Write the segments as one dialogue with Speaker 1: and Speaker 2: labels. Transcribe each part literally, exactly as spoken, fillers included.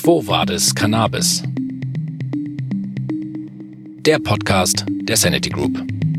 Speaker 1: Quo Vadis Cannabis? Der Podcast der Sanity Group.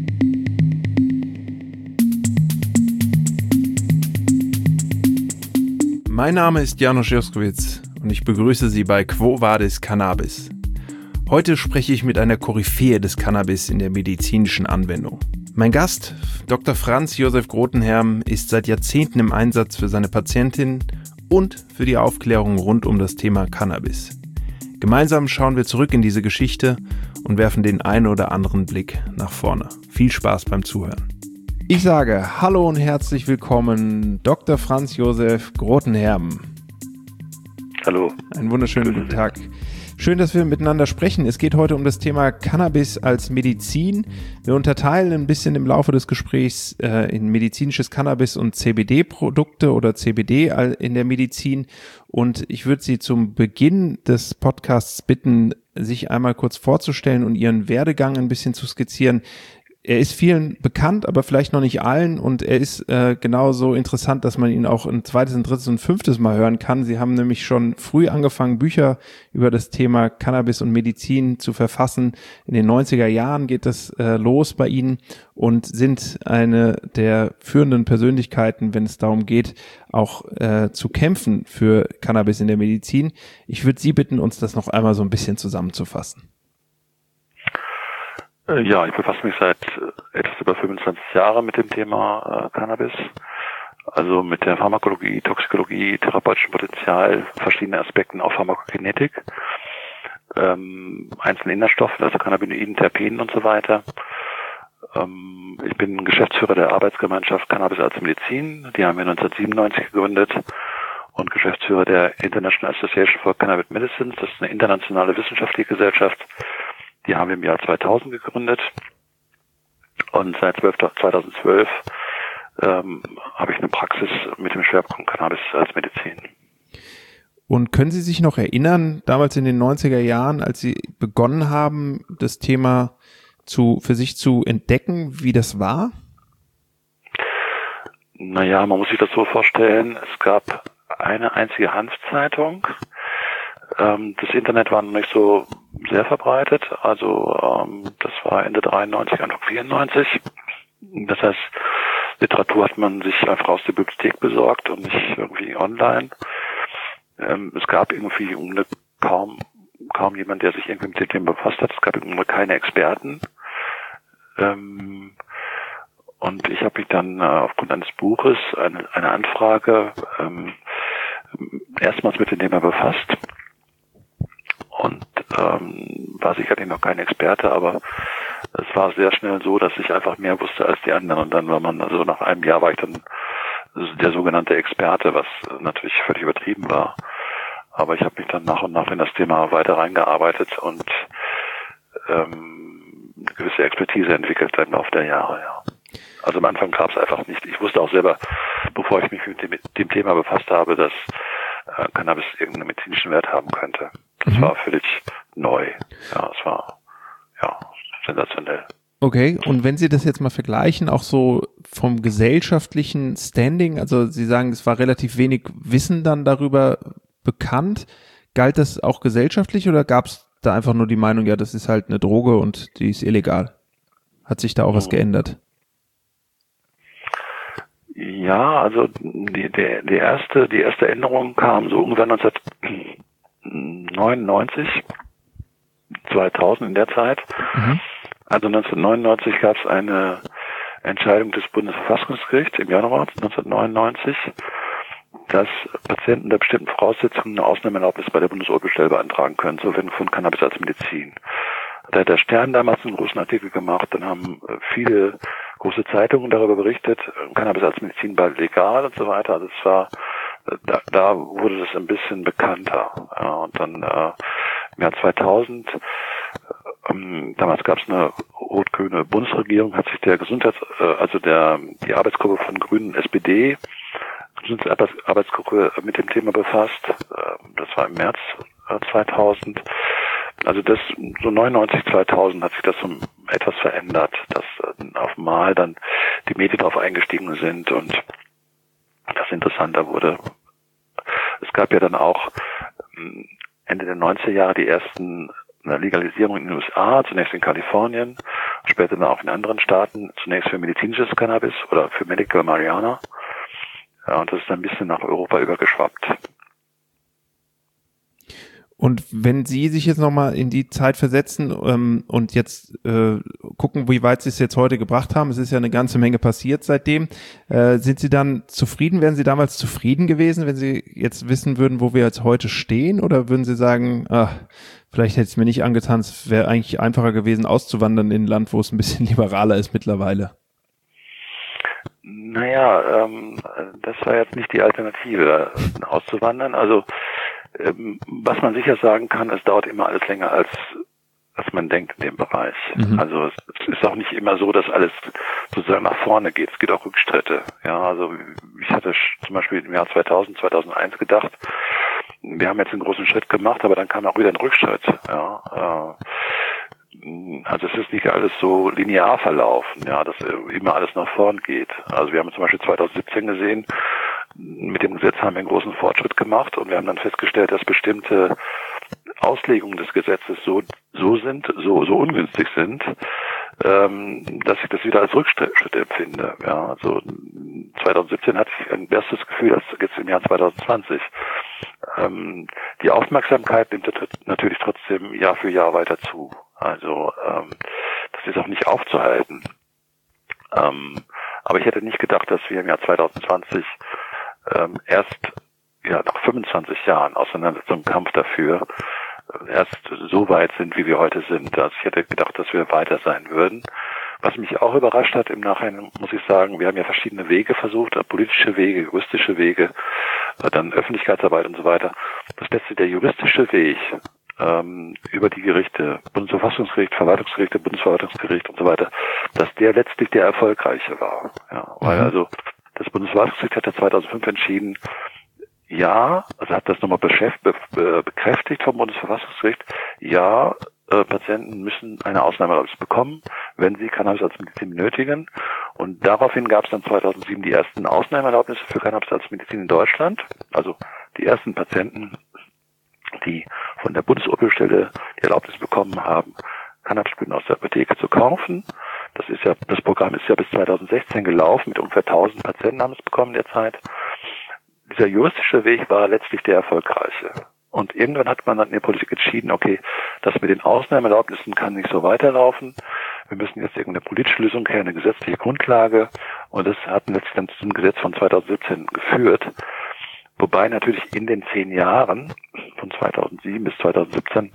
Speaker 2: Mein Name ist Janusz Joskowitz und ich begrüße Sie bei Quo Vadis Cannabis. Heute spreche ich mit einer Koryphäe des Cannabis in der medizinischen Anwendung. Mein Gast, Doktor Franz Josef Grothenherm, ist seit Jahrzehnten im Einsatz für seine Patientinnen und für die Aufklärung rund um das Thema Cannabis. Gemeinsam schauen wir zurück in diese Geschichte und werfen den einen oder anderen Blick nach vorne. Viel Spaß beim Zuhören. Ich sage Hallo und herzlich willkommen, Doktor Franz Josef Grothenherm.
Speaker 3: Hallo.
Speaker 2: Einen wunderschönen guten Tag. Schön, dass wir miteinander sprechen. Es geht heute um das Thema Cannabis als Medizin. Wir unterteilen ein bisschen im Laufe des Gesprächs äh, in medizinisches Cannabis und C B D-Produkte oder C B D in der Medizin. Und ich würde Sie zum Beginn des Podcasts bitten, sich einmal kurz vorzustellen und Ihren Werdegang ein bisschen zu skizzieren. Er ist vielen bekannt, aber vielleicht noch nicht allen, und er ist äh, genauso interessant, dass man ihn auch ein zweites, ein drittes und fünftes Mal hören kann. Sie haben nämlich schon früh angefangen, Bücher über das Thema Cannabis und Medizin zu verfassen. In den neunziger Jahren geht das äh, los bei Ihnen und sind eine der führenden Persönlichkeiten, wenn es darum geht, auch äh, zu kämpfen für Cannabis in der Medizin. Ich würde Sie bitten, uns das noch einmal so ein bisschen zusammenzufassen.
Speaker 3: Ja, ich befasse mich seit etwas über fünfundzwanzig Jahren mit dem Thema äh, Cannabis, also mit der Pharmakologie, Toxikologie, therapeutischem Potenzial, verschiedenen Aspekten, auch Pharmakokinetik, ähm, einzelnen Inhaltsstoffen, also Cannabinoiden, Terpenen und so weiter. Ähm, ich bin Geschäftsführer der Arbeitsgemeinschaft Cannabis als Medizin, die haben wir neunzehnhundertsiebenundneunzig gegründet, und Geschäftsführer der International Association for Cannabis Medicines, das ist eine internationale wissenschaftliche Gesellschaft. Die haben wir im Jahr zweitausend gegründet, und seit zweitausendzwölf ähm, habe ich eine Praxis mit dem Schwerpunkt Cannabis als Medizin.
Speaker 2: Und können Sie sich noch erinnern, damals in den neunziger Jahren, als Sie begonnen haben, das Thema zu für sich zu entdecken, wie das war?
Speaker 3: Naja, man muss sich das so vorstellen, es gab eine einzige Hanfzeitung. Ähm, das Internet war noch nicht so sehr verbreitet, also ähm, das war Ende dreiundneunzig, Anfang vierundneunzig. Das heißt, Literatur hat man sich einfach aus der Bibliothek besorgt und nicht irgendwie online. Ähm, es gab irgendwie eine, kaum kaum jemand, der sich irgendwie mit dem Thema befasst hat. Es gab irgendwie keine Experten. Ähm, und ich habe mich dann äh, aufgrund eines Buches, eine, eine Anfrage, ähm, erstmals mit dem Thema befasst. Und ähm, war sicherlich noch kein Experte, aber es war sehr schnell so, dass ich einfach mehr wusste als die anderen. Und dann war man, also nach einem Jahr war ich dann der sogenannte Experte, was natürlich völlig übertrieben war. Aber ich habe mich dann nach und nach in das Thema weiter reingearbeitet und ähm, eine gewisse Expertise entwickelt im Laufe der Jahre, ja. Also am Anfang gab es einfach nicht. Ich wusste auch selber, bevor ich mich mit dem, mit dem Thema befasst habe, dass äh, Cannabis irgendeinen medizinischen Wert haben könnte. Das mhm. war völlig neu. Ja, es war ja sensationell.
Speaker 2: Okay, und wenn Sie das jetzt mal vergleichen, auch so vom gesellschaftlichen Standing, also Sie sagen, es war relativ wenig Wissen dann darüber bekannt. Galt das auch gesellschaftlich oder gab es da einfach nur die Meinung, ja, das ist halt eine Droge und die ist illegal? Hat sich da auch mhm. was geändert?
Speaker 3: Ja, also die, die, die erste, die erste Änderung kam so ungefähr neunzehnhundertneunundneunzig, zweitausend in der Zeit. Mhm. Also neunzehnhundertneunundneunzig gab es eine Entscheidung des Bundesverfassungsgerichts im Januar neunzehnhundertneunundneunzig, dass Patienten unter bestimmten Voraussetzungen eine Ausnahmeerlaubnis bei der Bundesobrigkeit beantragen können zur Verwendung von Cannabis als Medizin. Da hat der Stern damals einen großen Artikel gemacht, dann haben viele große Zeitungen darüber berichtet, Cannabis als Medizin bald legal und so weiter. Also es war, da, da wurde das ein bisschen bekannter. Ja, und dann äh, im Jahr zweitausend, ähm, damals gab es eine rot-grüne Bundesregierung, hat sich der Gesundheits, äh, also der die Arbeitsgruppe von Grünen und S P D, Gesundheitsarbeitsgruppe mit dem Thema befasst. Äh, das war im März äh, zweitausend. Also das, so neunundneunzig, zweitausend hat sich das so etwas verändert, dass äh, auf einmal dann die Medien darauf eingestiegen sind und das interessanter wurde. Es gab ja dann auch Ende der neunziger Jahre die ersten Legalisierungen in den U S A, zunächst in Kalifornien, später dann auch in anderen Staaten, zunächst für medizinisches Cannabis oder für Medical Marijuana. Ja, und das ist dann ein bisschen nach Europa übergeschwappt.
Speaker 2: Und wenn Sie sich jetzt nochmal in die Zeit versetzen ähm, und jetzt äh, gucken, wie weit Sie es jetzt heute gebracht haben, es ist ja eine ganze Menge passiert seitdem, äh, sind Sie dann zufrieden, wären Sie damals zufrieden gewesen, wenn Sie jetzt wissen würden, wo wir jetzt heute stehen, oder würden Sie sagen, ach, vielleicht hätte es mir nicht angetan, es wäre eigentlich einfacher gewesen, auszuwandern in ein Land, wo es ein bisschen liberaler ist mittlerweile?
Speaker 3: Naja, ähm, das war jetzt nicht die Alternative, auszuwandern. Also ähm, was man sicher sagen kann, es dauert immer alles länger, als als man denkt in dem Bereich. Mhm. Also es, es ist auch nicht immer so, dass alles sozusagen nach vorne geht. Es gibt auch Rückschritte. Ja, also ich hatte zum Beispiel im Jahr zweitausend, zweitausendeins gedacht, wir haben jetzt einen großen Schritt gemacht, aber dann kam auch wieder ein Rückschritt. Ja, äh, also es ist nicht alles so linear verlaufen, ja, dass immer alles nach vorn geht. Also wir haben zum Beispiel zweitausendsiebzehn gesehen, mit dem Gesetz haben wir einen großen Fortschritt gemacht und wir haben dann festgestellt, dass bestimmte Auslegungen des Gesetzes so so sind, so so ungünstig sind, ähm, dass ich das wieder als Rückschritt empfinde. Ja, also zweitausendsiebzehn hatte ich ein besseres Gefühl als jetzt im Jahr zweitausendzwanzig. Ähm, die Aufmerksamkeit nimmt natürlich trotzdem Jahr für Jahr weiter zu. Also ähm, das ist auch nicht aufzuhalten. Ähm, aber ich hätte nicht gedacht, dass wir im Jahr zweitausendzwanzig ähm, erst ja nach fünfundzwanzig Jahren Auseinandersetzung und Kampf dafür äh, erst so weit sind, wie wir heute sind. Also ich hätte gedacht, dass wir weiter sein würden. Was mich auch überrascht hat im Nachhinein, muss ich sagen, wir haben ja verschiedene Wege versucht, politische Wege, juristische Wege, dann Öffentlichkeitsarbeit und so weiter. Das letzte, der juristische Weg ähm, über die Gerichte, Bundesverfassungsgericht, Verwaltungsgerichte, Bundesverwaltungsgericht und so weiter, dass der letztlich der erfolgreiche war. Ja, weil
Speaker 2: mhm.
Speaker 3: also das Bundesverwaltungsgericht hat ja zweitausendfünf entschieden, ja, also hat das nochmal bekräftigt vom Bundesverfassungsgericht, ja, äh, Patienten müssen eine Ausnahmeerlaubnis bekommen, wenn sie Cannabis als Medizin benötigen. Und daraufhin gab es dann zweitausendsieben die ersten Ausnahmeerlaubnisse für Cannabis als Medizin in Deutschland. Also die ersten Patienten, die von der Bundesopelstelle die Erlaubnis bekommen haben, Cannabisblüten aus der Apotheke zu kaufen. Das ist ja, das Programm ist ja bis zweitausendsechzehn gelaufen, mit ungefähr tausend Patienten haben es bekommen derzeit. Dieser juristische Weg war letztlich der erfolgreiche. Und irgendwann hat man dann in der Politik entschieden, okay, das mit den Ausnahmeerlaubnissen kann nicht so weiterlaufen. Wir müssen jetzt irgendeine politische Lösung her, eine gesetzliche Grundlage. Und das hat letztlich dann zum Gesetz von zweitausendsiebzehn geführt. Wobei natürlich in den zehn Jahren von zweitausendsieben bis zweitausendsiebzehn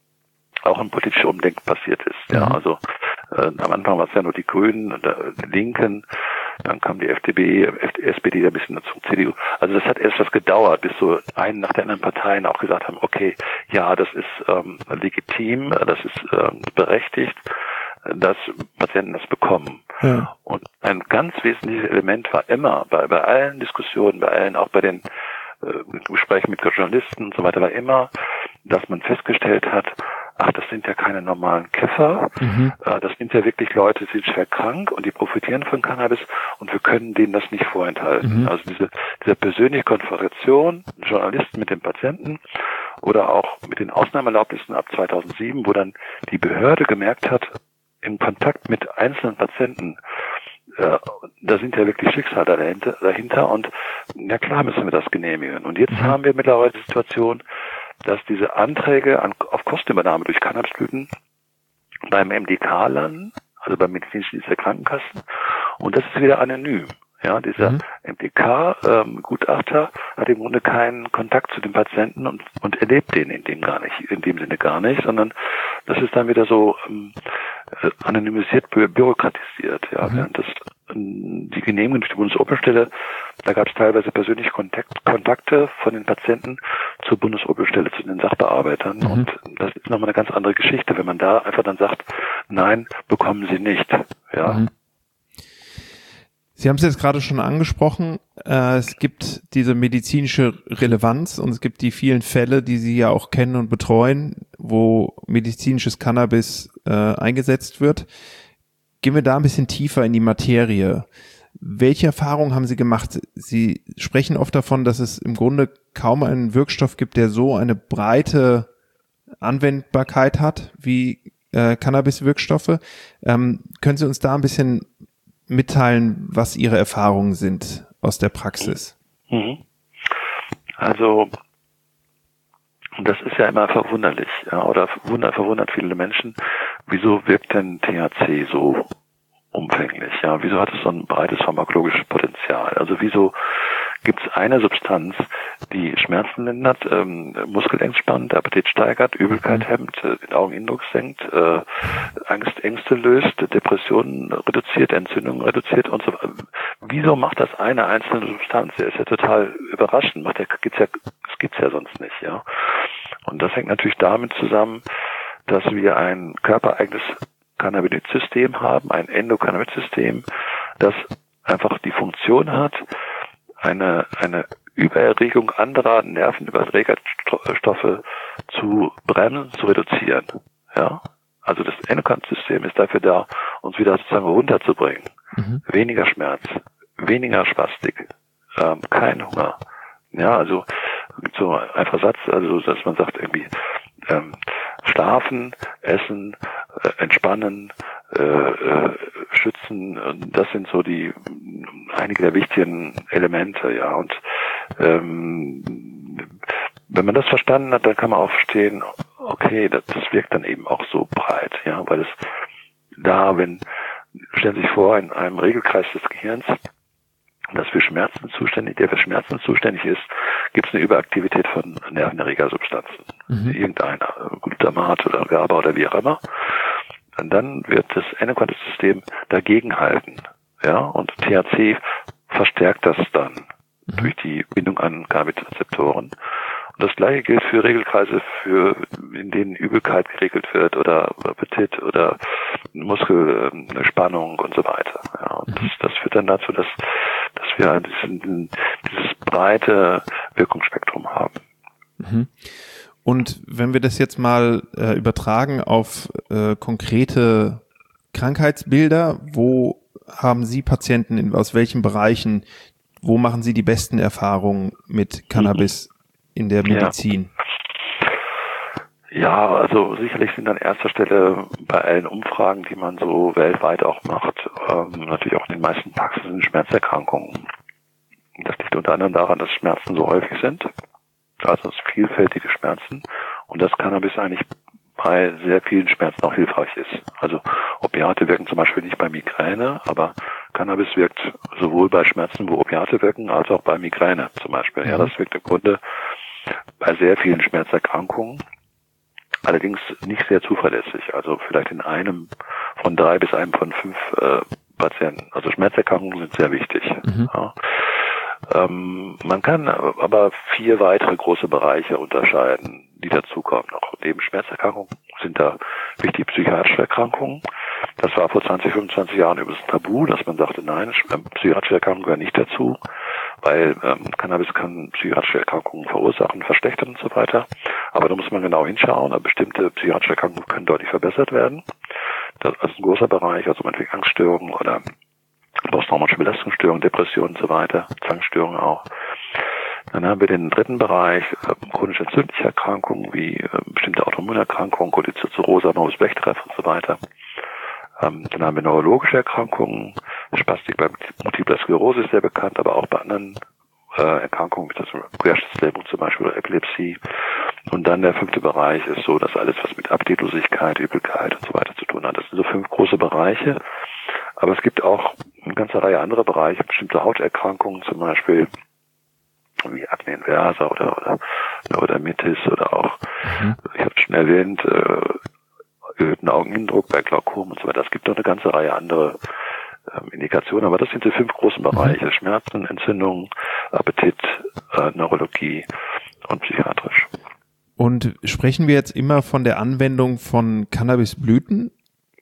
Speaker 3: auch ein politisches Umdenken passiert ist. Ja, also äh, am Anfang war es ja nur die Grünen, die Linken, dann kam die F D P, S P D ein bisschen dazu, C D U. Also das hat erst was gedauert, bis so einen nach der anderen Parteien auch gesagt haben, okay, ja, das ist ähm, legitim, das ist ähm, berechtigt, dass Patienten das bekommen. Ja. Und ein ganz wesentliches Element war immer bei, bei allen Diskussionen, bei allen, auch bei den äh, Gesprächen mit Journalisten und so weiter, war immer, dass man festgestellt hat, ach, das sind ja keine normalen Kiffer, mhm. äh, das sind ja wirklich Leute, die sind schwer krank und die profitieren von Cannabis und wir können denen das nicht vorenthalten. Mhm. Also diese, diese persönliche Konfrontation, Journalisten mit den Patienten oder auch mit den Ausnahmeerlaubnissen ab zweitausendsieben, wo dann die Behörde gemerkt hat, im Kontakt mit einzelnen Patienten, äh, da sind ja wirklich Schicksale dahinter, dahinter und ja klar müssen wir das genehmigen. Und jetzt mhm. haben wir mittlerweile die Situation, dass diese Anträge an, auf Kostenübernahme durch Cannabisblüten beim M D K landen, also beim medizinischen Dienst der Krankenkassen, und das ist wieder anonym. Ja, dieser mhm. M D K-Gutachter ähm, hat im Grunde keinen Kontakt zu den Patienten und, und erlebt den in dem gar nicht, in dem Sinne gar nicht, sondern das ist dann wieder so ähm, anonymisiert, bü- bürokratisiert. Ja, mhm. das, ähm, die Genehmigung durch die Bundesopelstelle, da gab es teilweise persönliche Kontakt, Kontakte von den Patienten zur Bundesopelstelle, zu den Sachbearbeitern, mhm. und das ist nochmal eine ganz andere Geschichte, wenn man da einfach dann sagt, nein, bekommen Sie nicht. Ja.
Speaker 2: Mhm. Sie haben es jetzt gerade schon angesprochen, äh, es gibt diese medizinische Relevanz und es gibt die vielen Fälle, die Sie ja auch kennen und betreuen, wo medizinisches Cannabis äh, eingesetzt wird. Gehen wir da ein bisschen tiefer in die Materie. Welche Erfahrungen haben Sie gemacht? Sie sprechen oft davon, dass es im Grunde kaum einen Wirkstoff gibt, der so eine breite Anwendbarkeit hat wie äh, Cannabis-Wirkstoffe. Ähm, können Sie uns da ein bisschen mitteilen, was Ihre Erfahrungen sind aus der Praxis?
Speaker 3: Mhm. Also das ist ja immer verwunderlich, ja, oder verwundert, verwundert viele Menschen, wieso wirkt denn T H C so umfänglich? Ja, wieso hat es so ein breites pharmakologisches Potenzial? Also wieso gibt es eine Substanz, die Schmerzen lindert, ähm, Muskel entspannt, Appetit steigert, Übelkeit hemmt, äh, den Augeninnendruck senkt, äh, Angst, Ängste löst, Depressionen reduziert, Entzündungen reduziert und so weiter. Wieso macht das eine einzelne Substanz? Das ist ja total überraschend. Macht der, gibt's ja, das gibt's ja sonst nicht, ja. Und das hängt natürlich damit zusammen, dass wir ein körpereigenes Cannabinoid-System haben, ein Endokannabinoid-System, das einfach die Funktion hat, eine eine Übererregung anderer Nervenüberträgerstoffe zu bremsen, zu reduzieren. Ja, also das Endokannabinoid-System ist dafür da, uns wieder sozusagen runterzubringen. Mhm. Weniger Schmerz, weniger Spastik, ähm, kein Hunger. Ja, also so ein einfacher Satz, also dass man sagt irgendwie ähm, schlafen, essen, äh, entspannen, äh, äh, schützen, das sind so die einige der wichtigen Elemente, ja. Und ähm, wenn man das verstanden hat, dann kann man auch verstehen, okay, das, das wirkt dann eben auch so breit, ja, weil es da, wenn stellen Sie sich vor, in einem Regelkreis des Gehirns, das für Schmerzen zuständig, der für Schmerzen zuständig ist, gibt es eine Überaktivität von Nervenerregersubstanzen. Mhm. Irgendeiner, Glutamat oder GABA oder wie auch immer. Und dann wird das Endokannabinoid-System dagegenhalten. Ja, und T H C verstärkt das dann mhm. durch die Bindung an Cannabis-Rezeptoren. Und das Gleiche gilt für Regelkreise, für, in denen Übelkeit geregelt wird oder Appetit oder Muskelspannung und so weiter. Ja, und das, das führt dann dazu, dass, dass wir diesen, dieses breite Wirkungsspektrum haben.
Speaker 2: Mhm. Und wenn wir das jetzt mal äh, übertragen auf äh, konkrete Krankheitsbilder, wo haben Sie Patienten, in, aus welchen Bereichen, wo machen Sie die besten Erfahrungen mit Cannabis in der Medizin?
Speaker 3: Ja. ja, also sicherlich sind an erster Stelle bei allen Umfragen, die man so weltweit auch macht, ähm, natürlich auch in den meisten Praxisen Schmerzerkrankungen. Das liegt unter anderem daran, dass Schmerzen so häufig sind, also es vielfältige Schmerzen und dass Cannabis eigentlich bei sehr vielen Schmerzen auch hilfreich ist. Also Opiate wirken zum Beispiel nicht bei Migräne, aber Cannabis wirkt sowohl bei Schmerzen, wo Opiate wirken, als auch bei Migräne zum Beispiel. Ja, das wirkt im Grunde bei sehr vielen Schmerzerkrankungen, allerdings nicht sehr zuverlässig. Also vielleicht in einem von drei bis einem von fünf äh, Patienten. Also Schmerzerkrankungen sind sehr wichtig. Mhm. Ja. Ähm, man kann aber vier weitere große Bereiche unterscheiden, die dazukommen. Noch neben Schmerzerkrankungen sind da wichtig psychiatrische Erkrankungen. Das war vor zwanzig, fünfundzwanzig Jahren übrigens Tabu, dass man sagte, nein, psychiatrische Erkrankungen gehören nicht dazu, weil ähm, Cannabis kann psychiatrische Erkrankungen verursachen, verschlechtern und so weiter. Aber da muss man genau hinschauen, aber bestimmte psychiatrische Erkrankungen können deutlich verbessert werden. Das ist ein großer Bereich, also meinetwegen Angststörungen oder posttraumatische Belastungsstörungen, Depressionen und so weiter, Zwangsstörungen auch. Dann haben wir den dritten Bereich, äh, chronisch entzündliche Erkrankungen wie äh, bestimmte Autoimmunerkrankungen, Cholizirrhose, Morbus Bechterew und so weiter. Ähm, dann haben wir neurologische Erkrankungen, Spastik bei Multipler Sklerose ist sehr bekannt, aber auch bei anderen äh, Erkrankungen, wie das Querschnittslähmung zum Beispiel oder Epilepsie. Und dann der fünfte Bereich ist so, dass alles, was mit Appetitlosigkeit, Übelkeit und so weiter zu tun hat. Das sind so fünf große Bereiche. Aber es gibt auch eine ganze Reihe anderer Bereiche, bestimmte Hauterkrankungen zum Beispiel, wie Akne inversa oder, oder Neurodermitis oder auch, mhm. ich habe schon erwähnt, äh, erhöhten Augeninnendruck bei Glaukom und so weiter. Es gibt noch eine ganze Reihe andere ähm, Indikationen, aber das sind die fünf großen Bereiche. Mhm. Schmerzen, Entzündungen, Appetit, äh, Neurologie und psychiatrisch.
Speaker 2: Und sprechen wir jetzt immer von der Anwendung von Cannabisblüten?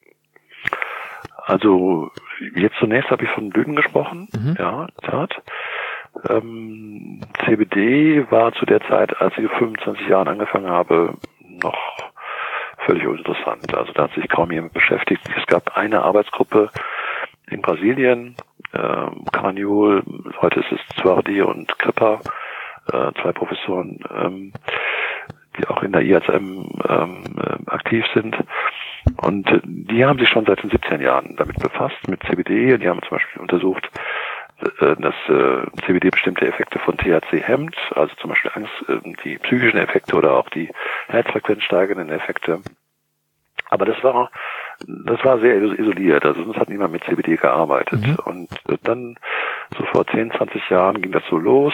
Speaker 3: Also jetzt zunächst habe ich von Blüten gesprochen, mhm. ja, in der Tat. Ähm, C B D war zu der Zeit, als ich vor fünfundzwanzig Jahren angefangen habe, noch völlig uninteressant. Also da hat sich kaum jemand beschäftigt. Es gab eine Arbeitsgruppe in Brasilien, äh, Carniol, heute ist es Zwardi und Kripper, äh, zwei Professoren, ähm, die auch in der I H M ähm, aktiv sind. Und äh, die haben sich schon seit den siebziger Jahren damit befasst, mit C B D. Die haben zum Beispiel untersucht, äh, dass äh, C B D bestimmte Effekte von T H C hemmt, also zum Beispiel Angst, äh, die psychischen Effekte oder auch die Herzfrequenz steigenden Effekte. Aber das war das war sehr isoliert, also sonst hat niemand mit C B D gearbeitet. Mhm. Und äh, dann, so vor zehn, zwanzig Jahren ging das so los.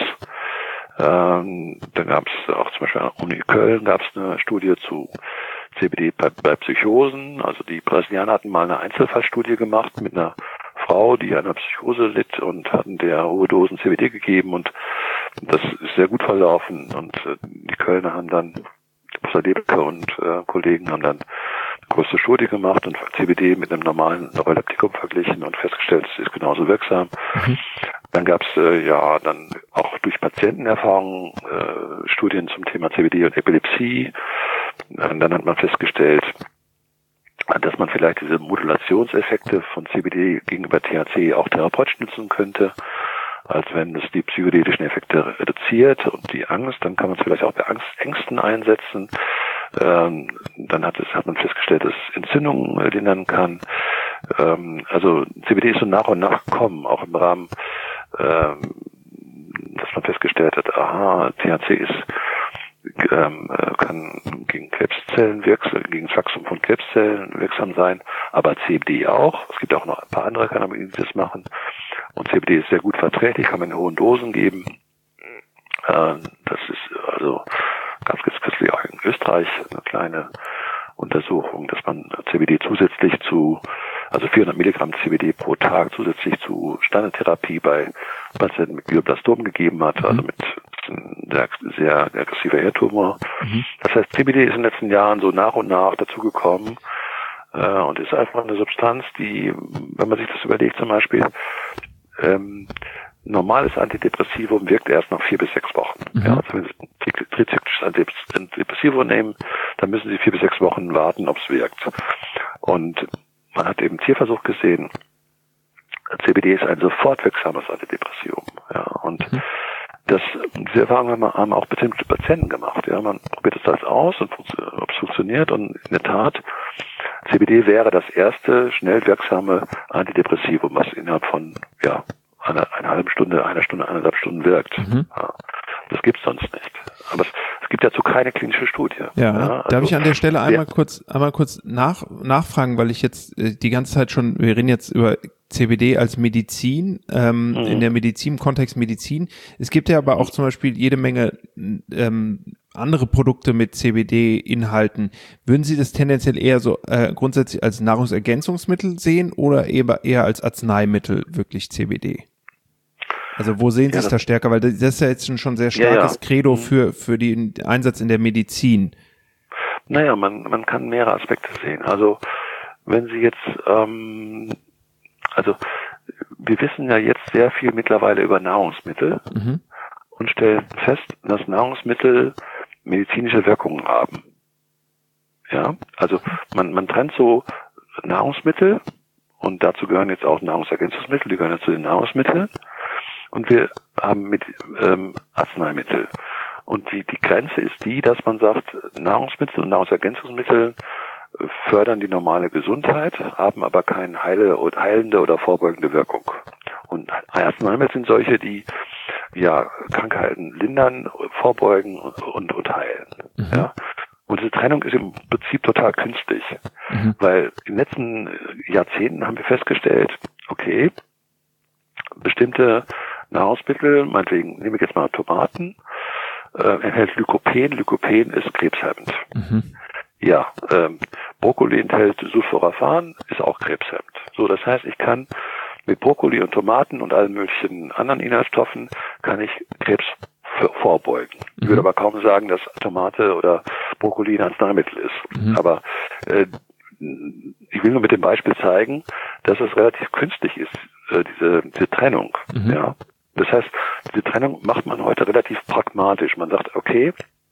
Speaker 3: Ähm, dann gab es auch zum Beispiel an der Uni Köln gab es eine Studie zu C B D bei, bei Psychosen. Also die Brasilianer hatten mal eine Einzelfallstudie gemacht mit einer Frau, die an einer Psychose litt und hatten der hohe Dosen C B D gegeben und das ist sehr gut verlaufen. Und äh, die Kölner haben dann, Professor Lebke und äh, Kollegen haben dann eine große Studie gemacht und C B D mit einem normalen Neuroleptikum verglichen und festgestellt, es ist genauso wirksam. Mhm. Dann gab es äh, ja dann auch durch Patientenerfahrungen äh, Studien zum Thema C B D und Epilepsie. Und dann hat man festgestellt, dass man vielleicht diese Modulationseffekte von C B D gegenüber T H C auch therapeutisch nutzen könnte. Als wenn es die psychedelischen Effekte reduziert und die Angst, dann kann man es vielleicht auch bei Angst, Ängsten einsetzen. Ähm, dann hat es, hat man festgestellt, dass es Entzündungen lindern kann. Ähm, also C B D ist so nach und nach gekommen, auch im Rahmen, ähm, dass man festgestellt hat, aha, T H C ist ähm, kann gegen Krebszellen wirksam, gegen das Wachstum von Krebszellen wirksam sein, aber C B D auch. Es gibt auch noch ein paar andere Cannabinoide, die das machen. Und C B D ist sehr gut verträglich, kann man in hohen Dosen geben. Ähm, das ist also ganz kürzlich auch in Österreich eine kleine Untersuchung, dass man C B D zusätzlich zu, also vierhundert Milligramm C B D pro Tag zusätzlich zu Standardtherapie bei Patienten mit Glioblastom gegeben hat, mhm. also mit sehr, sehr aggressiver Hirntumor. Mhm. Das heißt, C B D ist in den letzten Jahren so nach und nach dazugekommen äh, und ist einfach eine Substanz, die, wenn man sich das überlegt zum Beispiel, ähm, normales Antidepressivum wirkt erst nach vier bis sechs Wochen. Mhm. Ja, also wenn Sie ein trizyklisches Antidepressivum nehmen, dann müssen Sie vier bis sechs Wochen warten, ob es wirkt. Und man hat eben Tierversuch gesehen, C B D ist ein sofort wirksames Antidepressivum. Ja, und mhm. das, diese Erfahrungen haben auch bestimmte Patienten gemacht. Ja, man probiert es alles aus und ob es funktioniert. Und in der Tat, C B D wäre das erste schnell wirksame Antidepressivum, was innerhalb von ja einer, einer halben Stunde, einer Stunde, eineinhalb Stunden wirkt. Mhm. Ja, das gibt's sonst nicht. Aber es, es gibt dazu keine klinische Studie.
Speaker 2: Ja, ja also, darf ich an der Stelle einmal ja. kurz, einmal kurz nach, nachfragen, weil ich jetzt äh, die ganze Zeit schon, wir reden jetzt über C B D als Medizin, ähm, mhm. in der Medizin, im Kontext Medizin. Es gibt ja aber auch zum Beispiel jede Menge ähm, andere Produkte mit C B D-Inhalten. Würden Sie das tendenziell eher so äh, grundsätzlich als Nahrungsergänzungsmittel sehen oder eher, eher als Arzneimittel wirklich C B D? Also wo sehen Sie es ja, da stärker? Weil das ist ja jetzt schon ein sehr starkes ja, ja. Credo für für den Einsatz in der Medizin.
Speaker 3: Naja, man man kann mehrere Aspekte sehen. Also wenn Sie jetzt, ähm, also wir wissen ja jetzt sehr viel mittlerweile über Nahrungsmittel mhm. und stellen fest, dass Nahrungsmittel medizinische Wirkungen haben. Ja, also man man trennt so Nahrungsmittel und dazu gehören jetzt auch Nahrungsergänzungsmittel, die gehören ja zu den Nahrungsmitteln. Und wir haben mit ähm, Arzneimittel. Und die, die Grenze ist die, dass man sagt, Nahrungsmittel und Nahrungsergänzungsmittel fördern die normale Gesundheit, haben aber keine heile, heilende oder vorbeugende Wirkung. Und Arzneimittel sind solche, die ja Krankheiten lindern, vorbeugen und, und, und heilen. Mhm. Ja. Und diese Trennung ist im Prinzip total künstlich. Mhm. Weil in den letzten Jahrzehnten haben wir festgestellt, okay, bestimmte Nahrungsmittel, meinetwegen nehme ich jetzt mal Tomaten, äh, enthält Lykopen. Lykopen ist krebshemmend. Mhm. Ja, ähm, Brokkoli enthält Sulforaphan, ist auch krebshemmend. So, das heißt, ich kann mit Brokkoli und Tomaten und allen möglichen anderen Inhaltsstoffen kann ich Krebs vorbeugen. Mhm. Ich würde aber kaum sagen, dass Tomate oder Brokkoli ein Arzneimittel ist. Mhm. Aber äh, ich will nur mit dem Beispiel zeigen, dass es relativ künstlich ist, äh, diese, diese Trennung. Mhm. Ja. Das heißt, diese Trennung macht man heute relativ pragmatisch. Man sagt, okay,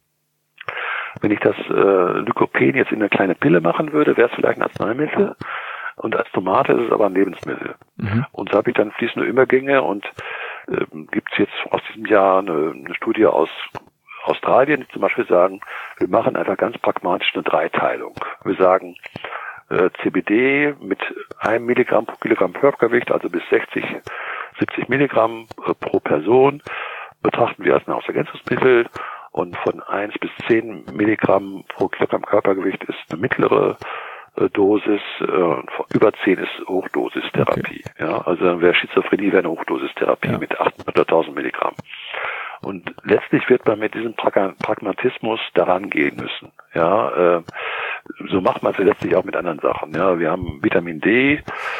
Speaker 3: wenn ich das äh, Lykopen jetzt in eine kleine Pille machen würde, wäre es vielleicht ein Arzneimittel und als Tomate ist es aber ein Lebensmittel. Mhm. Und so habe ich dann fließende Übergänge und ähm, gibt es jetzt aus diesem Jahr eine, eine Studie aus Australien, die zum Beispiel sagen, wir machen einfach ganz pragmatisch eine Dreiteilung. Wir sagen, äh, C B D mit einem Milligramm pro Kilogramm Körpergewicht, also bis sechzig, siebzig Milligramm äh, pro Person, betrachten wir als Nahrungsergänzungsmittel, und von eins bis zehn Milligramm pro Kilogramm Körpergewicht ist eine mittlere äh, Dosis, äh, über zehn ist Hochdosistherapie. Okay. Ja, also dann wäre Schizophrenie wäre eine Hochdosistherapie ja. mit achthunderttausend Milligramm. Und letztlich wird man mit diesem Pragmatismus daran gehen müssen. Ja, äh, so macht man es letztlich auch mit anderen Sachen. Ja, wir haben Vitamin D,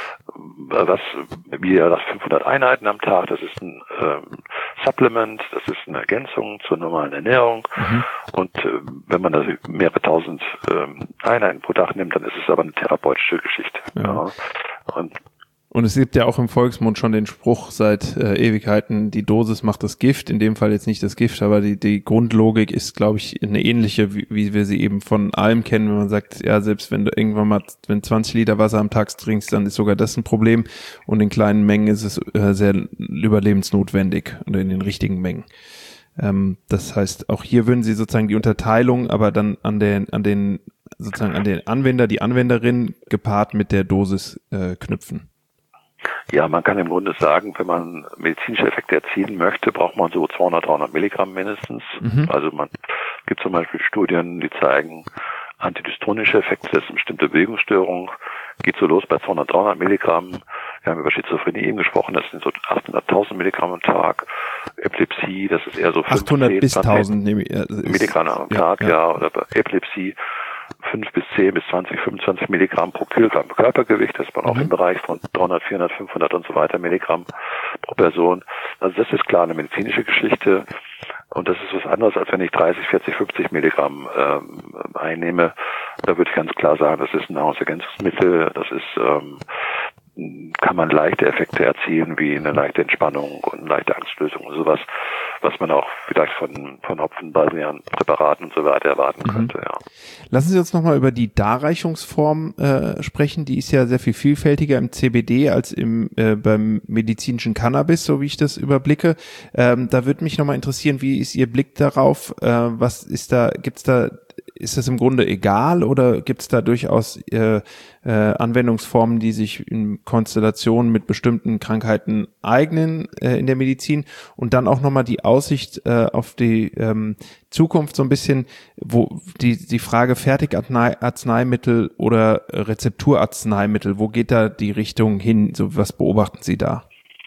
Speaker 3: was wie das fünfhundert Einheiten am Tag. Das ist ein ähm, Supplement, das ist eine Ergänzung zur normalen Ernährung. Mhm. Und äh, wenn man das mehrere tausend ähm, Einheiten pro Tag nimmt, dann ist es aber eine therapeutische Geschichte. Ja. Ja. Und
Speaker 2: Und es gibt ja auch im Volksmund schon den Spruch seit äh, Ewigkeiten, die Dosis macht das Gift. In dem Fall jetzt nicht das Gift, aber die, die Grundlogik ist, glaube ich, eine ähnliche, wie, wie wir sie eben von allem kennen, wenn man sagt, ja, selbst wenn du irgendwann mal, wenn zwanzig Liter Wasser am Tag trinkst, dann ist sogar das ein Problem. Und in kleinen Mengen ist es äh, sehr überlebensnotwendig oder in den richtigen Mengen. Ähm, das heißt, auch hier würden Sie sozusagen die Unterteilung, aber dann an den, an den, sozusagen an den Anwender, die Anwenderin gepaart mit der Dosis äh, knüpfen.
Speaker 3: Ja, man kann im Grunde sagen, wenn man medizinische Effekte erzielen möchte, braucht man so zweihundert, dreihundert Milligramm mindestens. Mhm. Also man gibt zum Beispiel Studien, die zeigen antidystonische Effekte, das ist eine bestimmte Bewegungsstörung, geht so los bei zweihundert, dreihundert Milligramm. Wir haben über Schizophrenie eben gesprochen, das sind so achthunderttausend Milligramm am Tag. Epilepsie, das ist eher so
Speaker 2: achthundert bis tausend
Speaker 3: Milligramm am Tag, ja, ja, oder bei Epilepsie fünf bis zehn bis zwanzig, fünfundzwanzig Milligramm pro Kilogramm Körpergewicht, das ist man auch mhm. im Bereich von dreihundert, vierhundert, fünfhundert und so weiter Milligramm pro Person. Also das ist klar eine medizinische Geschichte und das ist was anderes, als wenn ich dreißig, vierzig, fünfzig Milligramm ähm, einnehme. Da würde ich ganz klar sagen, das ist ein Nahrungsergänzungsmittel, das ist ähm, kann man leichte Effekte erzielen, wie eine leichte Entspannung und eine leichte Angstlösung und sowas, was man auch vielleicht von, von hopfenbasierenden Präparaten und so weiter erwarten könnte, mhm. ja.
Speaker 2: Lassen Sie uns nochmal über die Darreichungsform äh, sprechen. Die ist ja sehr viel vielfältiger im C B D als im äh, beim medizinischen Cannabis, so wie ich das überblicke. Ähm, da würde mich nochmal interessieren, wie ist Ihr Blick darauf? Äh, was ist da, gibt's da Ist das im Grunde egal oder gibt es da durchaus äh, äh, Anwendungsformen, die sich in Konstellationen mit bestimmten Krankheiten eignen äh, in der Medizin? Und dann auch nochmal die Aussicht äh, auf die ähm, Zukunft, so ein bisschen, wo die die Frage Fertigarzneimittel oder Rezepturarzneimittel, wo geht da die Richtung hin? So, was beobachten Sie da?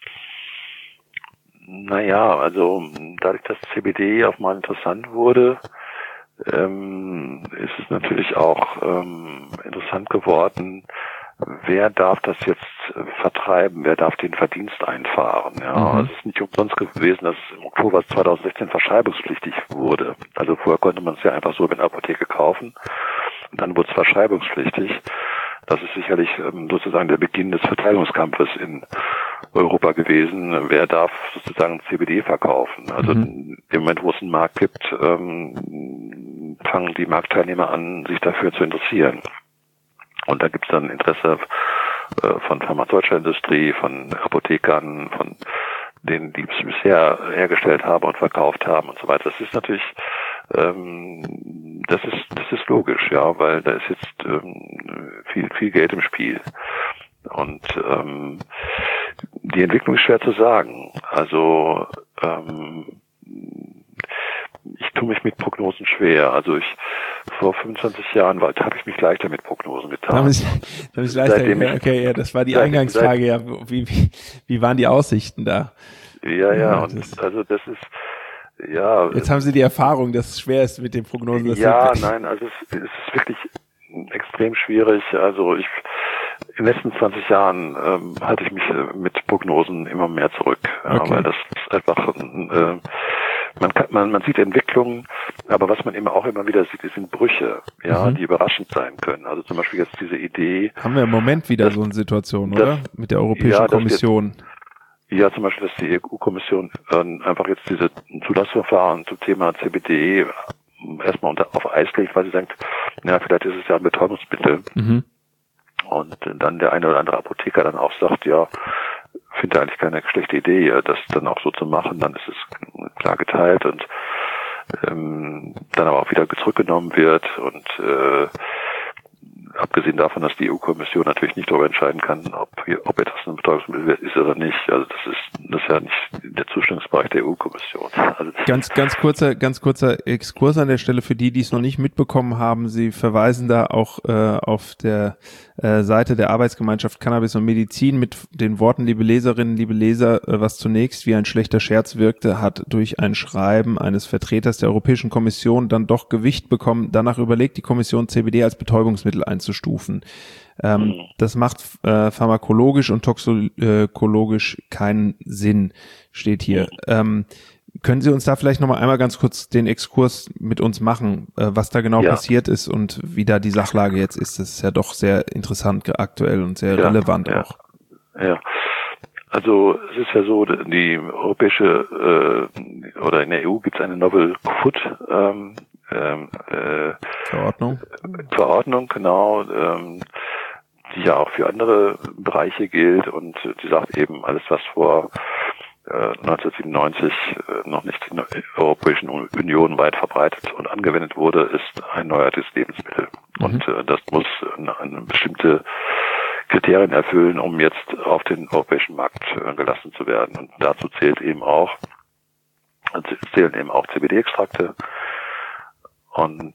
Speaker 3: Naja, also dadurch, dass C B D auch mal interessant wurde, ähm, ist es natürlich auch ähm, interessant geworden, wer darf das jetzt äh, vertreiben, wer darf den Verdienst einfahren. Ja, mhm. Also es ist nicht umsonst gewesen, dass es im Oktober zweitausendsechzehn verschreibungspflichtig wurde. Also vorher konnte man es ja einfach so in der Apotheke kaufen und dann wurde es verschreibungspflichtig. Das ist sicherlich ähm, sozusagen der Beginn des Verteilungskampfes in Europa gewesen. Wer darf sozusagen C B D verkaufen? Also mhm. im Moment, wo es einen Markt gibt, ähm, fangen die Marktteilnehmer an, sich dafür zu interessieren. Und da gibt es dann Interesse äh, von pharmazeutischer Industrie, von Apothekern, von denen, die es bisher hergestellt haben und verkauft haben und so weiter. Das ist natürlich, ähm, das ist, das ist logisch, ja, weil da ist jetzt ähm, viel, viel Geld im Spiel. Und ähm, die Entwicklung ist schwer zu sagen. Also ähm, ich tue mich mit Prognosen schwer. Also ich vor fünfundzwanzig Jahren habe ich mich leichter mit Prognosen getan.
Speaker 2: Da habe ich, da ich leichter
Speaker 3: Seitdem
Speaker 2: ich, okay, ja, das war die seit, Eingangsfrage. Seit, ja, wie, wie wie waren die Aussichten da?
Speaker 3: Ja, ja, ja und das, also das ist ja.
Speaker 2: Jetzt haben Sie die Erfahrung, dass es schwer ist mit den Prognosen.
Speaker 3: Ja, nein, also es, es ist wirklich extrem schwierig. Also ich in den letzten zwanzig Jahren ähm, halte ich mich äh, mit Prognosen immer mehr zurück, ja, okay. Weil das ist einfach äh, man kann man man sieht Entwicklungen, aber was man immer auch immer wieder sieht, sind Brüche, ja, mhm. die überraschend sein können. Also zum Beispiel jetzt diese Idee.
Speaker 2: Haben wir im Moment wieder dass, so eine Situation, oder? Das, mit der Europäischen ja, Kommission.
Speaker 3: Jetzt, ja, zum Beispiel, dass die E U-Kommission äh, einfach jetzt diese Zulassungsverfahren zum Thema C B D erstmal unter, auf Eis legt, weil sie sagt, ja, vielleicht ist es ja ein Betäubungsmittel. Mhm. Und dann der eine oder andere Apotheker dann auch sagt, ja, finde eigentlich keine schlechte Idee, das dann auch so zu machen. Dann ist es klar geteilt und ähm, dann aber auch wieder zurückgenommen wird und äh, abgesehen davon, dass die E U-Kommission natürlich nicht darüber entscheiden kann, ob, ob etwas ein Betäubungsmittel ist oder nicht. Also das ist, das ist ja nicht der Zustimmungsbereich der E U-Kommission. Also
Speaker 2: ganz, ganz kurzer, ganz kurzer Exkurs an der Stelle für die, die es noch nicht mitbekommen haben. Sie verweisen da auch äh, auf der äh, Seite der Arbeitsgemeinschaft Cannabis und Medizin mit den Worten, liebe Leserinnen, liebe Leser, äh, was zunächst wie ein schlechter Scherz wirkte, hat durch ein Schreiben eines Vertreters der Europäischen Kommission dann doch Gewicht bekommen. Danach überlegt die Kommission, C B D als Betäubungsmittel einzustufen. Ähm, mhm. Das macht äh, pharmakologisch und toxikologisch keinen Sinn, steht hier. Mhm. Ähm, können Sie uns da vielleicht nochmal einmal ganz kurz den Exkurs mit uns machen, äh, was da genau ja. passiert ist und wie da die Sachlage jetzt ist? Das ist ja doch sehr interessant aktuell und sehr ja, relevant
Speaker 3: ja.
Speaker 2: auch.
Speaker 3: Ja, also es ist ja so, die europäische äh, oder in der E U gibt es eine Novel Food ähm, ähm, äh, Verordnung. Verordnung, genau, ähm, die ja auch für andere Bereiche gilt und die sagt eben, alles was vor neunzehnhundertsiebenundneunzig noch nicht in der Europäischen Union weit verbreitet und angewendet wurde, ist ein neuartiges Lebensmittel. Mhm. Und äh, das muss eine, eine bestimmte Kriterien erfüllen, um jetzt auf den europäischen Markt äh, gelassen zu werden. Und dazu zählt eben auch, zählen eben auch C B D-Extrakte. Und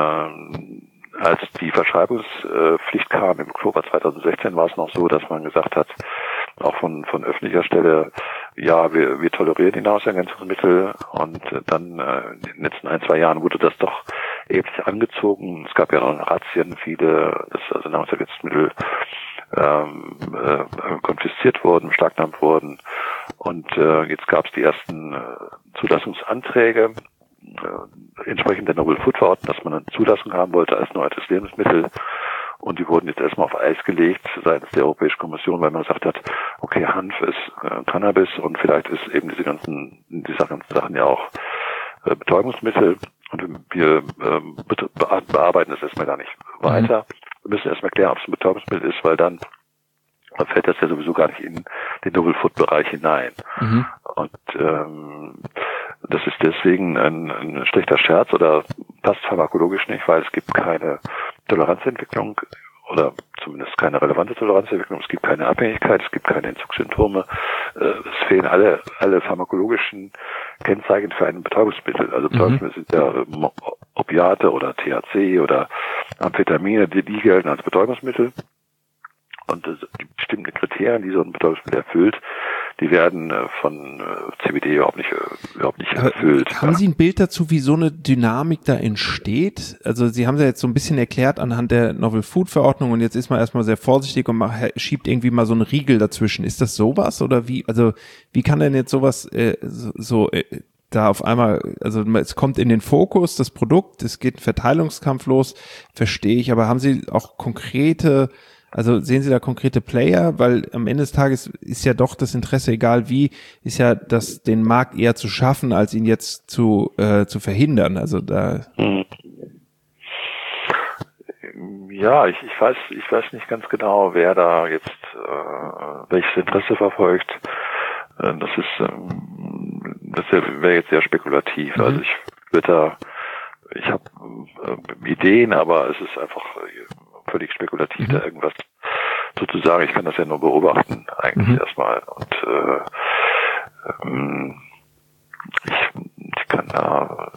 Speaker 3: äh, als die Verschreibungspflicht kam im Oktober zweitausendsechzehn, war es noch so, dass man gesagt hat, auch von von öffentlicher Stelle, ja, wir, wir tolerieren die Nahrungsergänzungsmittel und äh, dann äh, in den letzten ein, zwei Jahren wurde das doch erheblich angezogen. Es gab ja noch Razzien, viele, dass also Nahrungsergänzungsmittel ähm, äh, konfisziert wurden, beschlagnahmt wurden und äh, jetzt gab es die ersten äh, Zulassungsanträge äh, entsprechend der Novel Food Verordnung, dass man eine Zulassung haben wollte als neuartiges Lebensmittel. Und die wurden jetzt erstmal auf Eis gelegt seitens der Europäischen Kommission, weil man gesagt hat, okay, Hanf ist äh, Cannabis und vielleicht ist eben diese ganzen, diese ganzen Sachen ja auch äh, Betäubungsmittel und wir ähm, be- bearbeiten das erstmal gar nicht weiter. Wir müssen erstmal klären, ob es ein Betäubungsmittel ist, weil dann fällt das ja sowieso gar nicht in den Novel Food Bereich hinein. Mhm. Und ähm, das ist deswegen ein, ein schlechter Scherz oder passt pharmakologisch nicht, weil es gibt keine Toleranzentwicklung oder zumindest keine relevante Toleranzentwicklung. Es gibt keine Abhängigkeit, es gibt keine Entzugssymptome. Es fehlen alle alle pharmakologischen Kennzeichen für ein Betäubungsmittel. Also Betäubungsmittel mhm. sind ja Opiate oder T H C oder Amphetamine, die, die gelten als Betäubungsmittel. Und die bestimmten Kriterien, die so ein Betäubungsmittel erfüllt, die werden von C B D überhaupt nicht, überhaupt nicht erfüllt.
Speaker 2: Haben Sie ein Bild dazu, wie so eine Dynamik da entsteht? Also Sie haben es ja jetzt so ein bisschen erklärt anhand der Novel Food Verordnung und jetzt ist man erstmal sehr vorsichtig und macht, schiebt irgendwie mal so einen Riegel dazwischen. Ist das sowas oder wie, also wie kann denn jetzt sowas äh, so, so äh, da auf einmal, also es kommt in den Fokus, das Produkt, es geht ein Verteilungskampf los, verstehe ich, aber haben Sie auch konkrete Also sehen Sie da konkrete Player, weil am Ende des Tages ist ja doch das Interesse, egal wie, ist ja, das den Markt eher zu schaffen, als ihn jetzt zu äh, zu verhindern. Also da.
Speaker 3: Ja, ich, ich weiß, ich weiß nicht ganz genau, wer da jetzt äh, welches Interesse verfolgt. Äh, das ist, ähm, das wäre jetzt sehr spekulativ. Mhm. Also ich würde da, ich habe äh, Ideen, aber es ist einfach völlig spekulativ, mhm. da irgendwas sozusagen. Ich kann das ja nur beobachten, eigentlich mhm. erstmal. Und äh, ähm, ich, ich kann da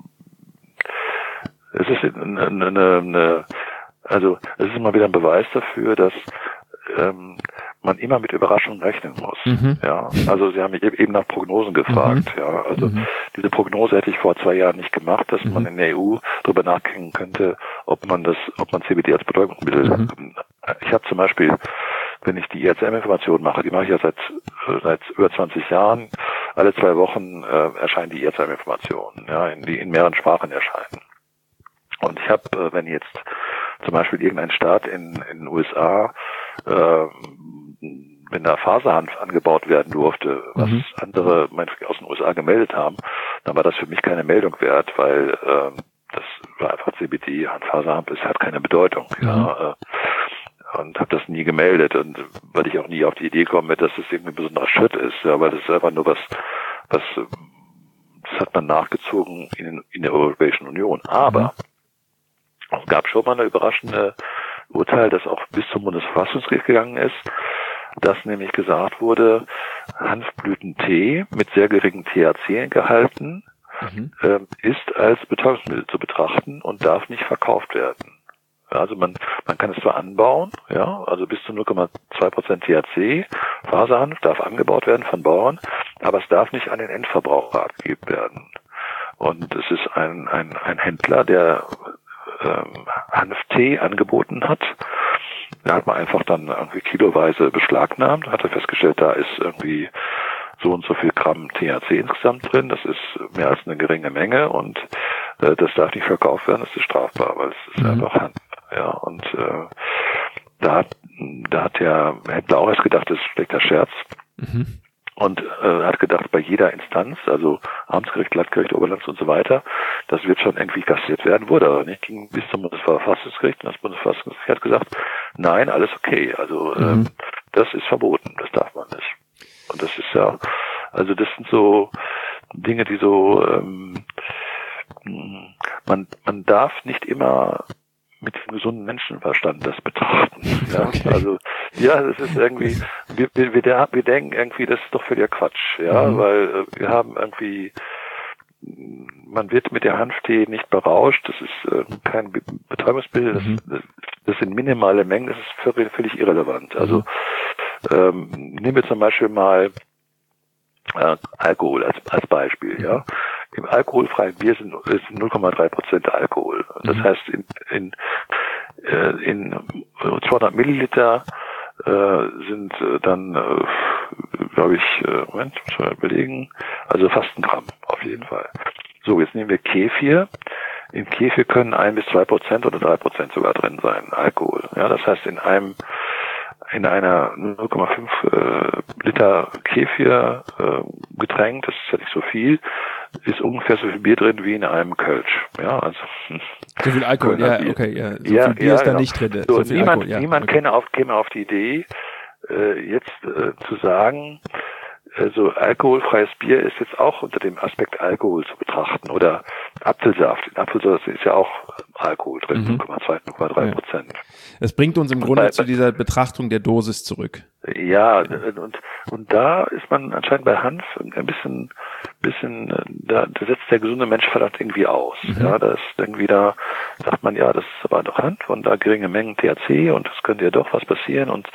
Speaker 3: es ist eine, eine, eine also es ist immer wieder ein Beweis dafür, dass ähm, man immer mit Überraschungen rechnen muss. Mhm. Ja, also Sie haben mich eben nach Prognosen gefragt. Mhm. Ja, also mhm. diese Prognose hätte ich vor zwei Jahren nicht gemacht, dass mhm. man in der E U darüber nachdenken könnte, ob man das, ob man C B D als Betäubungsmittel. Mhm. Ich habe zum Beispiel, wenn ich die E Z M-Information mache, die mache ich ja seit seit über zwanzig Jahren. Alle zwei Wochen äh, erscheinen die E Z M-Informationen, ja, in die in mehreren Sprachen erscheinen. Und ich habe, äh, wenn jetzt zum Beispiel irgendein Staat in, in den U S A, äh, wenn da Faserhanf angebaut werden durfte, was mhm. andere meinetwegen aus den U S A gemeldet haben, dann war das für mich keine Meldung wert, weil äh, das war einfach C B D, Faserhanf, es hat keine Bedeutung. Mhm. Ja, äh, und habe das nie gemeldet und weil ich auch nie auf die Idee komme, dass das irgendwie ein besonderer Schritt ist, ja, weil das ist einfach nur was, was das hat man nachgezogen in, in der Europäischen Union. Aber mhm. es gab schon mal eine überraschende Urteil, das auch bis zum Bundesverfassungsgericht gegangen ist, dass nämlich gesagt wurde, Hanfblütentee mit sehr geringem T H C-Gehalten mhm. äh, ist als Betäubungsmittel zu betrachten und darf nicht verkauft werden. Also man man kann es zwar anbauen, ja, also bis zu null Komma zwei Prozent T H C, Faserhanf darf angebaut werden von Bauern, aber es darf nicht an den Endverbraucher abgegeben werden. Und es ist ein ein ein Händler, der ähm, Hanftee angeboten hat. Da hat man einfach dann irgendwie kiloweise beschlagnahmt, hat er festgestellt, da ist irgendwie so und so viel Gramm T H C insgesamt drin, das ist mehr als eine geringe Menge und äh, das darf nicht verkauft werden, das ist strafbar, weil es ist mhm. einfach Hanf. Ja, und äh, da hat da hat der Händler auch erst gedacht, das ist ein schlechter Scherz. Mhm. Und äh, hat gedacht, bei jeder Instanz, also Amtsgericht, Landgericht, Oberlandesgericht und so weiter, das wird schon irgendwie kassiert werden, wurde aber nicht, ging bis zum Bundesverfassungsgericht und das Bundesverfassungsgericht hat gesagt, nein, alles okay, also mhm. ähm, das ist verboten, das darf man nicht. Und das ist ja, also das sind so Dinge, die so, ähm, man man darf nicht immer mit dem gesunden Menschenverstand das betrachten. Ja, okay. Also ja, das ist irgendwie, wir, wir, wir, wir denken irgendwie, das ist doch völliger Quatsch, ja, mhm. weil äh, wir haben irgendwie, man wird mit der Hanftee nicht berauscht, das ist äh, kein Betäubungsmittel, das, mhm. das, das sind minimale Mengen, das ist völlig, völlig irrelevant. Also ähm, nehmen wir zum Beispiel mal äh, Alkohol als, als Beispiel, mhm. ja. Im alkoholfreien Bier sind, sind null Komma drei Prozent Alkohol. Das mhm. heißt, in, in, äh, in zweihundert Milliliter äh, sind äh, dann, äh, glaube ich, äh, Moment, muss mal überlegen, also fast ein Gramm auf jeden Fall. So, jetzt nehmen wir Kefir. Im Kefir können ein bis zwei Prozent oder drei Prozent sogar drin sein, Alkohol. Ja, das heißt, in einem in einer null Komma fünf äh, Liter Kefir äh, Getränk, das ist ja nicht so viel, ist ungefähr so viel Bier drin wie in einem Kölsch. Ja, also
Speaker 2: so viel Alkohol, ja, Bier. Okay, ja, so
Speaker 3: ja,
Speaker 2: viel Bier
Speaker 3: ja,
Speaker 2: ist da
Speaker 3: genau.
Speaker 2: nicht drin.
Speaker 3: So,
Speaker 2: so viel
Speaker 3: niemand,
Speaker 2: Alkohol, ja.
Speaker 3: niemand
Speaker 2: okay.
Speaker 3: käme auf, käme auf die Idee, äh, jetzt äh, zu sagen, also alkoholfreies Bier ist jetzt auch unter dem Aspekt Alkohol zu betrachten oder Apfelsaft. In Apfelsaft ist ja auch Alkohol drin, mhm. null Komma zwei, null Komma drei Prozent. Ja.
Speaker 2: Es bringt uns im und Grunde bei, zu dieser Betrachtung der Dosis zurück.
Speaker 3: Ja, und und da ist man anscheinend bei Hanf ein bisschen, bisschen, da, da setzt der gesunde Menschenverstand irgendwie aus. Mhm. Ja, da ist irgendwie da, sagt man, ja, das ist aber doch Hanf und da geringe Mengen T H C und es könnte ja doch was passieren und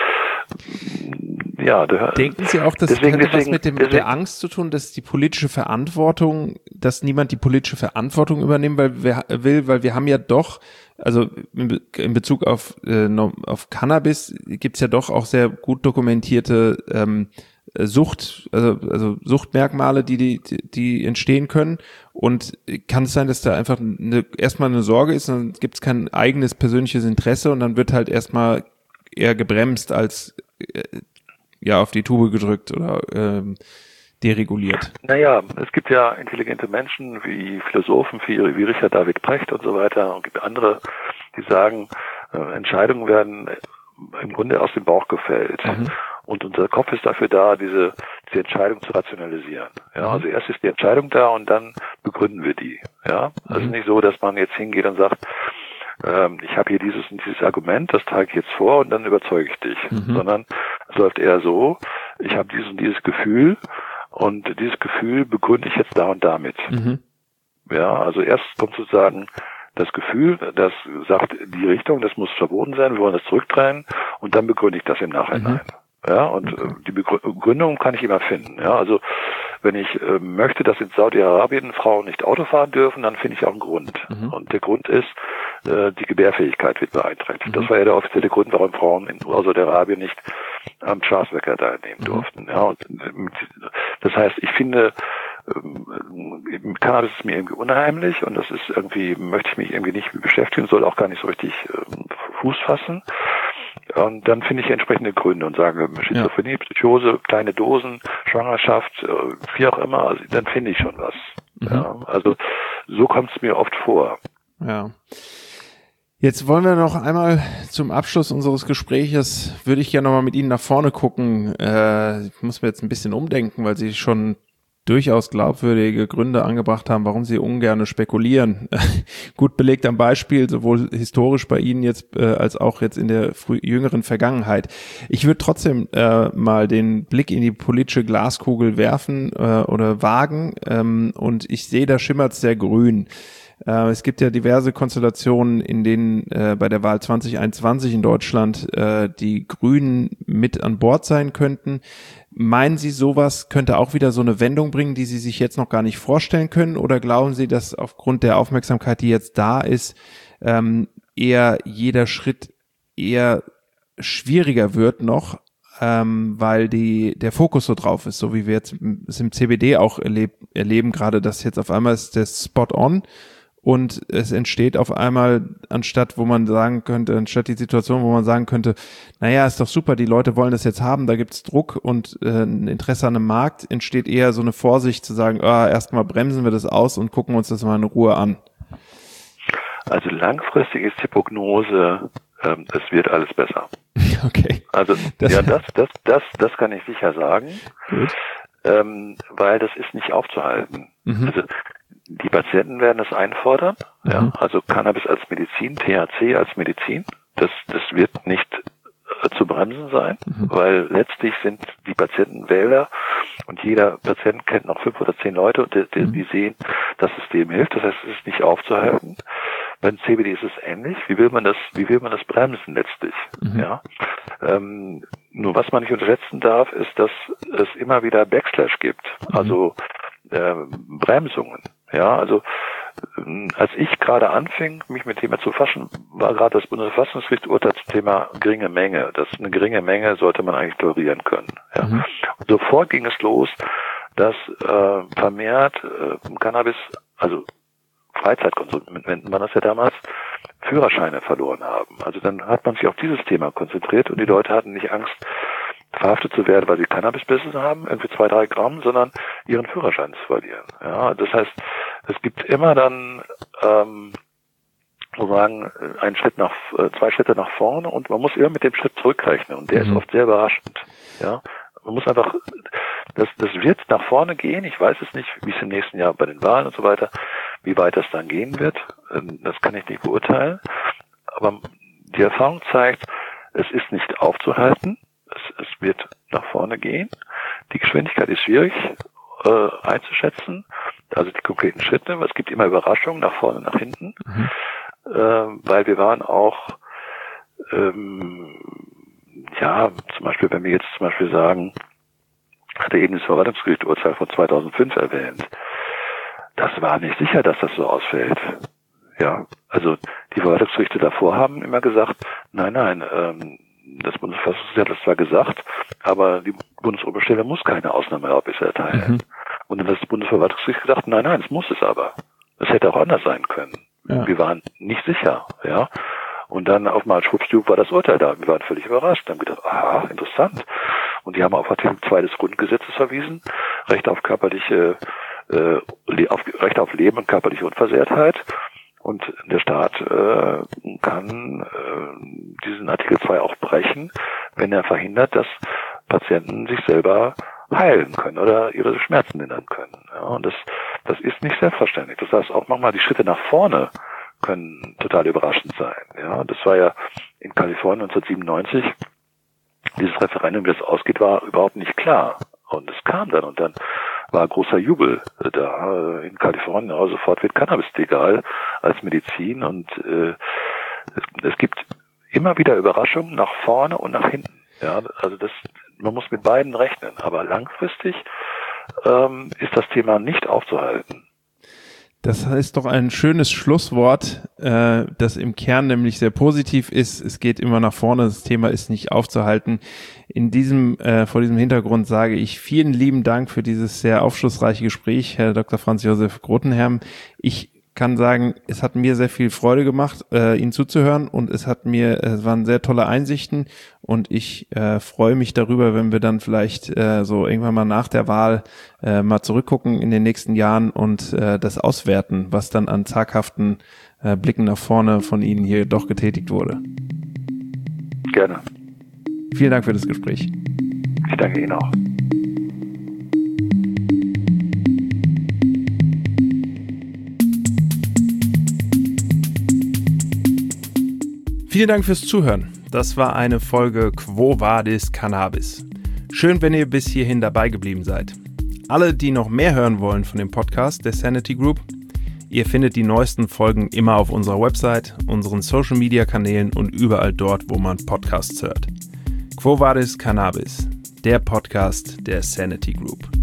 Speaker 3: ja, da,
Speaker 2: denken Sie auch, das
Speaker 3: deswegen,
Speaker 2: könnte
Speaker 3: deswegen,
Speaker 2: was mit dem,
Speaker 3: deswegen,
Speaker 2: der Angst zu tun, dass die politische Verantwortung, dass niemand die politische Verantwortung übernehmen weil wir, will, weil wir haben ja doch, also in, in Bezug auf, äh, auf Cannabis gibt's ja doch auch sehr gut dokumentierte ähm, Sucht, also, also Suchtmerkmale, die, die, die entstehen können. Und kann es sein, dass da einfach eine, erstmal eine Sorge ist, dann gibt's kein eigenes persönliches Interesse und dann wird halt erstmal eher gebremst als äh, ja auf die Tube gedrückt oder ähm, dereguliert.
Speaker 3: Naja, es gibt ja intelligente Menschen wie Philosophen wie, wie Richard David Precht und so weiter und gibt andere, die sagen, äh, Entscheidungen werden im Grunde aus dem Bauch gefällt. Mhm. Und unser Kopf ist dafür da, diese, diese Entscheidung zu rationalisieren. Ja, also erst ist die Entscheidung da und dann begründen wir die. Ja, also mhm. nicht so, dass man jetzt hingeht und sagt, ähm, ich habe hier dieses und dieses Argument, das trage ich jetzt vor und dann überzeuge ich dich. Mhm. Sondern es läuft eher so, ich habe dieses und dieses Gefühl und dieses Gefühl begründe ich jetzt da und damit. Mhm. Ja, also erst kommt sozusagen das Gefühl, das sagt, die Richtung, das muss verboten sein, wir wollen das zurückdrehen und dann begründe ich das im Nachhinein. Mhm. Ja, und okay. die Begründung kann ich immer finden. Ja, also wenn ich äh, möchte, dass in Saudi-Arabien Frauen nicht Auto fahren dürfen, dann finde ich auch einen Grund. Mhm. Und der Grund ist, äh, die Gebärfähigkeit wird beeinträchtigt. Mhm. Das war ja der offizielle Grund, warum Frauen in Saudi-Arabien nicht am Straßenverkehr teilnehmen mhm. durften. Ja, und das heißt, ich finde, ähm, Cannabis ist mir irgendwie unheimlich und das ist irgendwie, möchte ich mich irgendwie nicht mit beschäftigen, soll auch gar nicht so richtig ähm, Fuß fassen. Und dann finde ich entsprechende Gründe und sage Schizophrenie, ja. Psychose, kleine Dosen, Schwangerschaft, wie auch immer, also dann finde ich schon was. Mhm. Ja, also so kommt es mir oft vor.
Speaker 2: Ja. Jetzt wollen wir noch einmal zum Abschluss unseres Gespräches, würde ich gerne nochmal mit Ihnen nach vorne gucken. Äh, ich muss mir jetzt ein bisschen umdenken, weil Sie schon durchaus glaubwürdige Gründe angebracht haben, warum Sie ungern spekulieren. Gut belegt am Beispiel, sowohl historisch bei Ihnen jetzt äh, als auch jetzt in der früh jüngeren Vergangenheit. Ich würde trotzdem äh, mal den Blick in die politische Glaskugel werfen äh, oder wagen ähm, und ich sehe, da schimmert es sehr grün. Äh, es gibt ja diverse Konstellationen, in denen äh, bei der Wahl zwanzig einundzwanzig in Deutschland äh, die Grünen mit an Bord sein könnten. Meinen Sie, sowas könnte auch wieder so eine Wendung bringen, die Sie sich jetzt noch gar nicht vorstellen können? Oder glauben Sie, dass aufgrund der Aufmerksamkeit, die jetzt da ist, ähm, eher jeder Schritt eher schwieriger wird noch, ähm, weil die der Fokus so drauf ist, so wie wir jetzt es im C B D auch erleb, erleben, gerade dass jetzt auf einmal ist der Spot on und es entsteht auf einmal, anstatt wo man sagen könnte, anstatt die Situation, wo man sagen könnte, naja, ist doch super, die Leute wollen das jetzt haben, da gibt's Druck und äh, ein Interesse an dem Markt, entsteht eher so eine Vorsicht zu sagen, ah, erstmal bremsen wir das aus und gucken uns das mal in Ruhe an.
Speaker 3: Also langfristig ist die Prognose, ähm, es wird alles besser.
Speaker 2: Okay.
Speaker 3: Also
Speaker 2: das
Speaker 3: ja, das, das, das, das kann ich sicher sagen,
Speaker 2: gut.
Speaker 3: Ähm, weil das ist nicht aufzuhalten.
Speaker 2: Mhm.
Speaker 3: Also die Patienten werden es einfordern, mhm. ja, also Cannabis als Medizin, T H C als Medizin, das, das wird nicht äh, zu bremsen sein, mhm. weil letztlich sind die Patienten Wähler und jeder Patient kennt noch fünf oder zehn Leute, die, die, die sehen, dass es dem hilft, das heißt, es ist nicht aufzuhalten. Beim C B D ist es ähnlich. Wie will man das, wie will man das bremsen letztlich? Mhm. Ja. Ähm, nur was man nicht unterschätzen darf, ist, dass es immer wieder Backslash gibt, mhm. also äh, Bremsungen. Ja, also ähm, als ich gerade anfing, mich mit dem Thema zu befassen, war gerade das Bundesverfassungsgericht Urteil zum Thema geringe Menge. Das eine geringe Menge sollte man eigentlich tolerieren können. Ja. Mhm. Und sofort ging es los, dass äh, vermehrt äh, Cannabis, also Freizeitkonsumenten waren das ja damals, Führerscheine verloren haben. Also dann hat man sich auf dieses Thema konzentriert und die Leute hatten nicht Angst, verhaftet zu werden, weil sie Cannabis besessen haben, irgendwie zwei, drei Gramm, sondern ihren Führerschein zu verlieren. Ja, das heißt, es gibt immer dann ähm, sozusagen einen Schritt nach, zwei Schritte nach vorne und man muss immer mit dem Schritt zurückrechnen und der mhm. ist oft sehr überraschend. Ja, man muss einfach, das, das wird nach vorne gehen. Ich weiß es nicht, wie es im nächsten Jahr bei den Wahlen und so weiter, wie weit das dann gehen wird. Das kann ich nicht beurteilen. Aber die Erfahrung zeigt, es ist nicht aufzuhalten. Es, es wird nach vorne gehen. Die Geschwindigkeit ist schwierig äh, einzuschätzen. Also die konkreten Schritte. Es gibt immer Überraschungen nach vorne, nach hinten. Mhm. Äh, weil wir waren auch ähm, ja, zum Beispiel, wenn wir jetzt zum Beispiel sagen, hatte eben das Verwaltungsgerichtsurteil von zweitausendfünf erwähnt, das war nicht sicher, dass das so ausfällt. Ja, also die Verwaltungsgerichte davor haben immer gesagt, nein, nein, ähm, das Bundesverfassungsgericht hat das zwar gesagt, aber die Bundesoberstelle muss keine Ausnahmeerlaubnis erteilen. Mhm. Und dann hat das Bundesverwaltungsgericht gesagt, nein, nein, es muss es aber. Es hätte auch anders sein können. Ja. Wir waren nicht sicher, ja. Und dann auf einmal schwuppsdiwupp war das Urteil da. Wir waren völlig überrascht. Dann haben wir gedacht, aha, interessant. Und die haben auf Artikel zwei des Grundgesetzes verwiesen, Recht auf körperliche, äh, auf, Recht auf Leben und körperliche Unversehrtheit. Und der Staat äh, kann äh, diesen Artikel zwei auch brechen, wenn er verhindert, dass Patienten sich selber heilen können oder ihre Schmerzen lindern können. Ja, und das, das ist nicht selbstverständlich. Das heißt, auch manchmal die Schritte nach vorne können total überraschend sein. Ja, das war ja in Kalifornien neunzehnhundertsiebenundneunzig. Dieses Referendum, wie das ausgeht, war überhaupt nicht klar. Und es kam dann und dann war großer Jubel da in Kalifornien. Aber sofort wird Cannabis legal als Medizin und äh, es, es gibt immer wieder Überraschungen nach vorne und nach hinten. Ja, also das, man muss mit beiden rechnen. Aber langfristig ähm, ist das Thema nicht aufzuhalten.
Speaker 2: Das ist doch ein schönes Schlusswort, äh, das im Kern nämlich sehr positiv ist. Es geht immer nach vorne, das Thema ist nicht aufzuhalten. In diesem, äh, vor diesem Hintergrund sage ich vielen lieben Dank für dieses sehr aufschlussreiche Gespräch, Herr Doktor Franz Josef Grothenherrn. Ich kann sagen, es hat mir sehr viel Freude gemacht, äh, Ihnen zuzuhören und es hat mir, es waren sehr tolle Einsichten und ich äh, freue mich darüber, wenn wir dann vielleicht äh, so irgendwann mal nach der Wahl äh, mal zurückgucken in den nächsten Jahren und äh, das auswerten, was dann an zaghaften äh, Blicken nach vorne von Ihnen hier doch getätigt wurde.
Speaker 3: Gerne.
Speaker 2: Vielen Dank für das Gespräch.
Speaker 3: Ich danke Ihnen auch.
Speaker 2: Vielen Dank fürs Zuhören. Das war eine Folge Quo Vadis Cannabis. Schön, wenn ihr bis hierhin dabei geblieben seid. Alle, die noch mehr hören wollen von dem Podcast der Sanity Group, ihr findet die neuesten Folgen immer auf unserer Website, unseren Social Media Kanälen und überall dort, wo man Podcasts hört. Quo Vadis Cannabis, der Podcast der Sanity Group.